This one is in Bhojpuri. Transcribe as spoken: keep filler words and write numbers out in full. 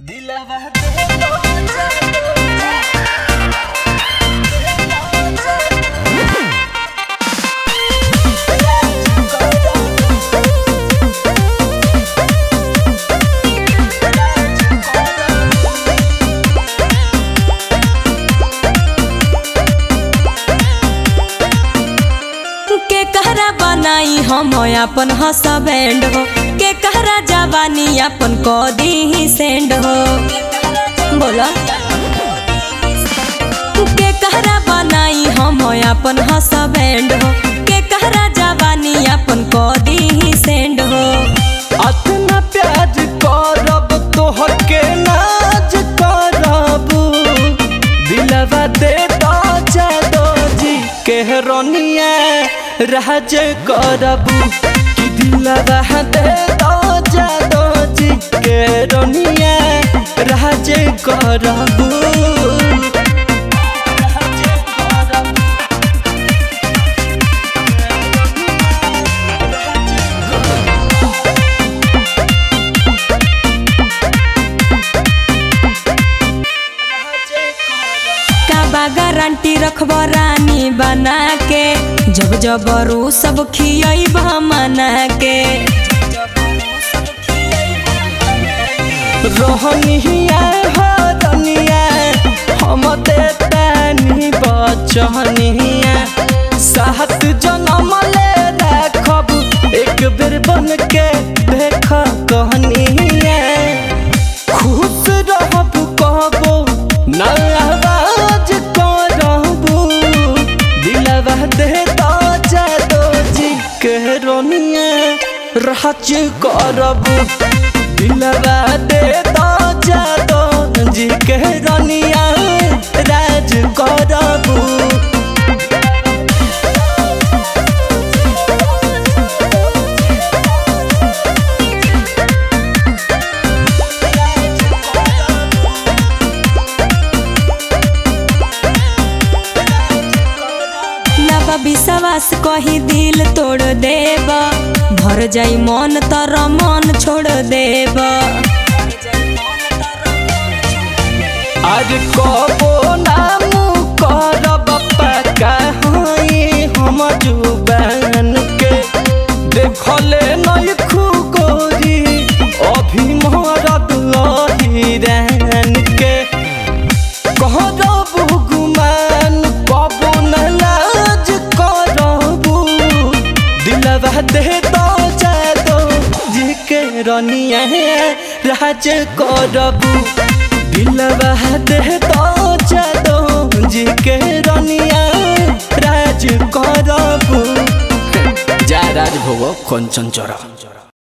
दिलवा दे दो के कहरा बनाई हम अपन हसबैंड हो के कहरा जवानी अपन कदी ही सेंड हो बोला के कहरा बनाई हम अपन हसबैंड हो के कहरा जवानी अपन कदी ही सेंड हो अतना प्यार करब तोहके नाज करब दिलवा दे दो जादो जी के रोनिया राज करब कि दिलवा दे दो जादो जी के रोनिया राज करब। गारंटी रखब रानी बना के जब जबरू सब खियब मना के रोहनिया हरनिया हम देतानी बचनिया सात जन्म ले रखब एक बेर बन के देख कहनिया खुश रहब कहबो ना आवाज करबू दिलवा दे दो जादो जी के रोनिया राज करबू दिलवा दे दो जादो जी के रोनिया राज करबू। विश्वास कही दिल तोड़ देब भर जाई मन तर मन छोड़ देब आज कबो नाम करब पक्का हई हम जुबान के देखले नहीं खुगोरी अभी मरद हिरान के कहब गुमान कबो लाज करबू दिलवा दे दो जादो जी के रोनिया राज करबू दिलवा दे दो जादो जी के रोनिया राज करबू। जा राज भोग कंचन चरा।